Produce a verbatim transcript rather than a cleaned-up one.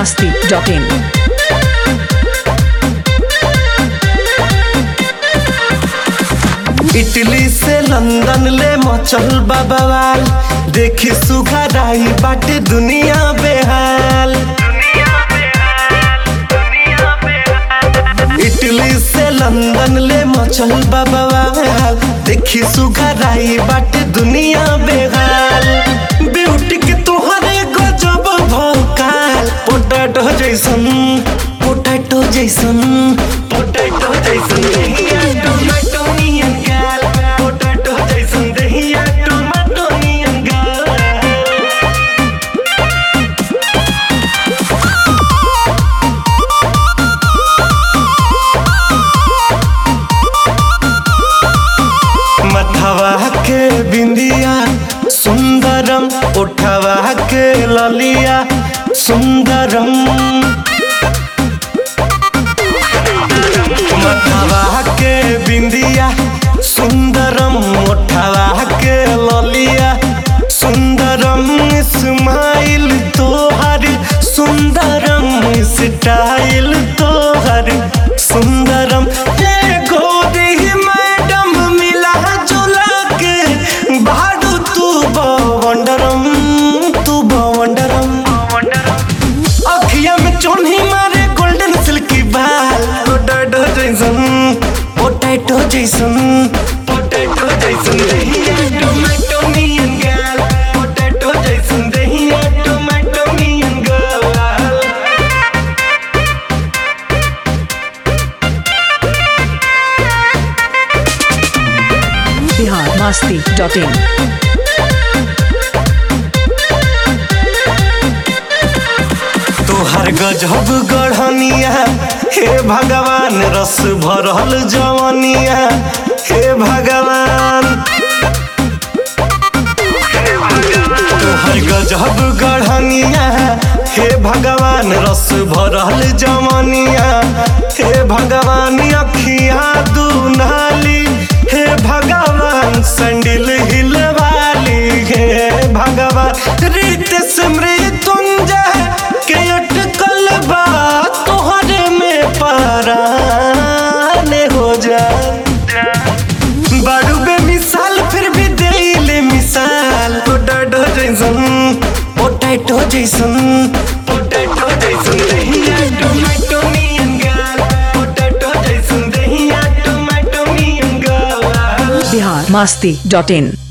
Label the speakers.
Speaker 1: masti dot in.
Speaker 2: Italy से London ले मचल बवाल, देखी सुघराई बाटे दुनिया बेहाल। इटली से लंदन ले मचल बवाल, देखी सुघराई बाटे दुनिया बेहाल। ब्यूटी के तोहरे गजब भौकाल, पोटैटो जैसन पोटैटो जैसन पोटैटो जैसन देहिया टोमेटो नियन गाल, पोटैटो जैसन देहिया टोमेटो नियन गाल। मथवा के बिंदिया सुंदरम, उठवा के ललिया सुंदरम। मथवा के बिंदिया सुंदरम, उठवा के ललिया सुंदरम। स्माइल तोहर सुंदरम, स्टाइल तोहर सुंदरम। ये गोरी मैडम मिला जुला के भाड़ू तू बवंडरम, तू बवंडरम। अखिया में चोन्ही मारे गोल्डन सिल्की बाल, पोटैटो जैसन पोटैटो जैसन पोटैटो जैसन देहिया टोमेटो नियन गाल, पोटैटो जैसन देहिया टोमेटो नियन गाल।
Speaker 1: Bihar masti dot in.
Speaker 2: तोहर गजब गढ़निया हे भगवान, रस भरल जवनिया हे भगवान। तोहर गजब गढ़निया हे भगवान, रस भरल जवनिया हे भगवान। अखिया दुनाली हे भगवान, सैंडल हिल वाली हे भगवान। रीत मृत्युंजय के अटकल बा तोहरे में पराने हो जा। बड़ू बेमिसाल फिर भी देले मिसाल, पोटैटो जैसन पोटैटो जैसन पोटैटो जैसन देहिया टोमेटो नियन गाल, पोटैटो जैसन देहिया टोमेटो नियन गाल।
Speaker 1: Bihar masti dot in.